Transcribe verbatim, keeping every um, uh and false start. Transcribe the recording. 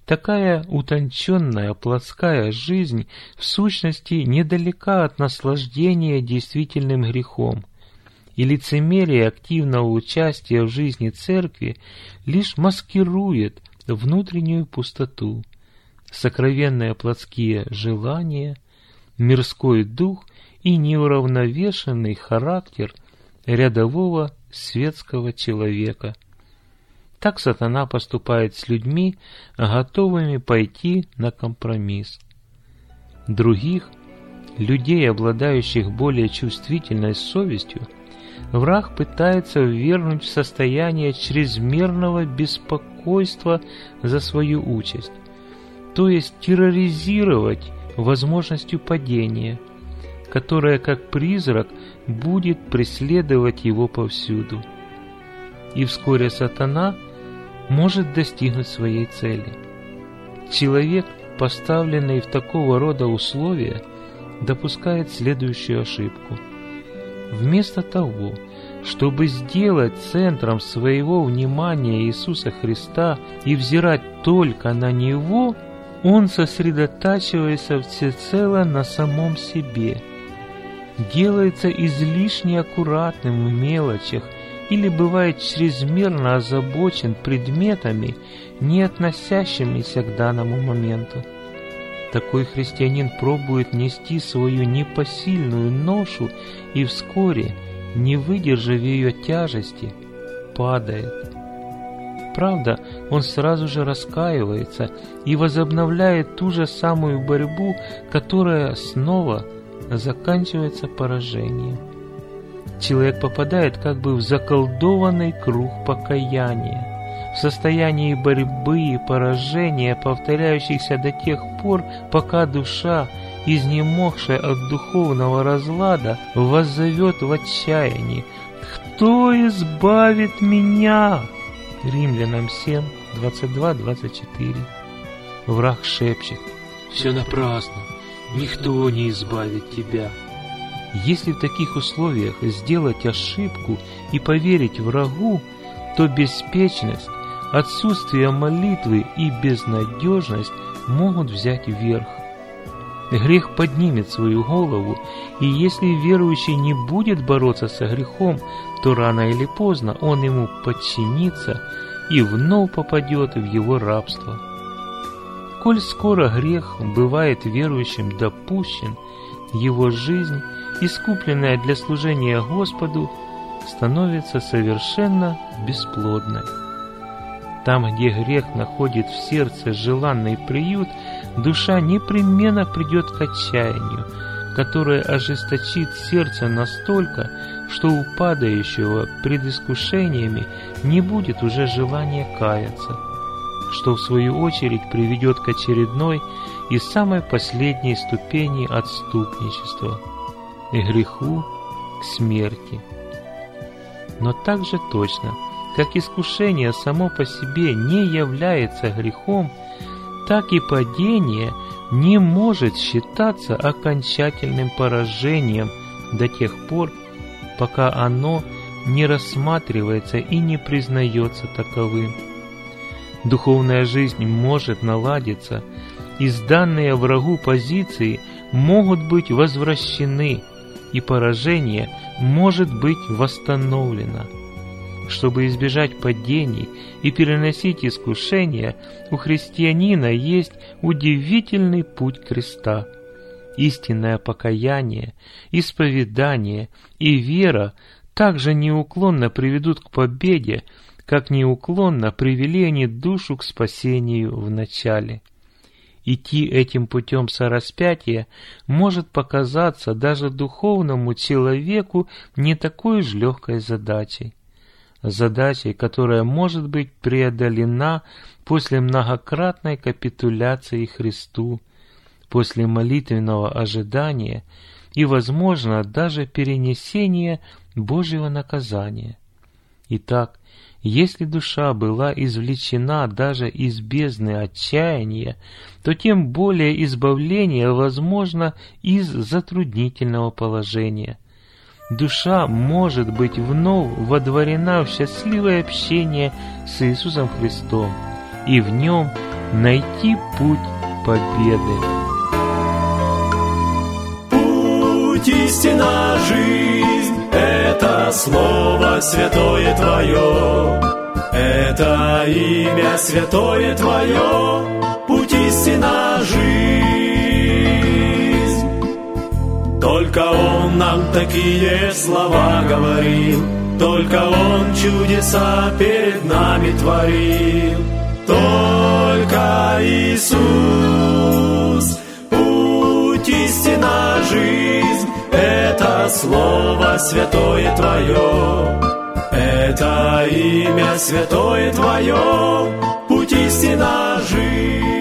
Такая утонченная плотская жизнь в сущности недалека от наслаждения действительным грехом, и лицемерие активного участия в жизни церкви лишь маскирует внутреннюю пустоту, сокровенные плотские желания, мирской дух и неуравновешенный характер рядового светского человека. Так сатана поступает с людьми, готовыми пойти на компромисс. Других, людей, обладающих более чувствительной совестью, враг пытается ввергнуть в состояние чрезмерного беспокойства за свою участь, то есть терроризировать возможностью падения, которая как призрак будет преследовать его повсюду. И вскоре сатана может достигнуть своей цели. Человек, поставленный в такого рода условия, допускает следующую ошибку. Вместо того, чтобы сделать центром своего внимания Иисуса Христа и взирать только на Него, он сосредотачивается всецело на самом себе, делается излишне аккуратным в мелочах или бывает чрезмерно озабочен предметами, не относящимися к данному моменту. Такой христианин пробует нести свою непосильную ношу и вскоре, не выдержав ее тяжести, падает. Правда, он сразу же раскаивается и возобновляет ту же самую борьбу, которая снова заканчивается поражением. Человек попадает как бы в заколдованный круг покаяния, в состоянии борьбы и поражения, повторяющихся до тех пор, пока душа, изнемогшая от духовного разлада, воззовет в отчаянии: «Кто избавит меня?» Римлянам семь, двадцать два двадцать четыре. Враг шепчет: «Все напрасно, никто не избавит тебя». Если в таких условиях сделать ошибку и поверить врагу, то беспечность, отсутствие молитвы и безнадежность могут взять верх. Грех поднимет свою голову, и если верующий не будет бороться со грехом, то рано или поздно он ему подчинится и вновь попадет в его рабство. Коль скоро грех бывает верующим допущен, его жизнь, искупленная для служения Господу, становится совершенно бесплодной. Там, где грех находит в сердце желанный приют, душа непременно придет к отчаянию, которое ожесточит сердце настолько, что у падающего пред искушениями не будет уже желания каяться, что в свою очередь приведет к очередной и самой последней ступени отступничества – к греху, к смерти. Но так же точно, как искушение само по себе не является грехом, так и падение не может считаться окончательным поражением до тех пор, пока оно не рассматривается и не признается таковым. Духовная жизнь может наладиться, и сданные врагу позиции могут быть возвращены, и поражение может быть восстановлено. Чтобы избежать падений и переносить искушения, у христианина есть удивительный путь креста. Истинное покаяние, исповедание и вера также неуклонно приведут к победе, как неуклонно привели они душу к спасению в начале. Идти этим путем сораспятия может показаться даже духовному человеку не такой уж легкой задачей. Задачей, которая может быть преодолена после многократной капитуляции Христу, после молитвенного ожидания и, возможно, даже перенесения Божьего наказания. Итак, если душа была извлечена даже из бездны отчаяния, то тем более избавление возможно из затруднительного положения. Душа может быть вновь водворена в счастливое общение с Иисусом Христом, и в нем найти путь победы. Путь, истина, жизнь — это Слово Святое Твое, это имя Святое Твое, путь, истина, жизнь. Только Он нам такие слова говорил, только Он чудеса перед нами творил. Только Иисус, путь, истина, жизнь — это Слово Святое Твое, это имя Святое Твое, путь, истина, жизнь.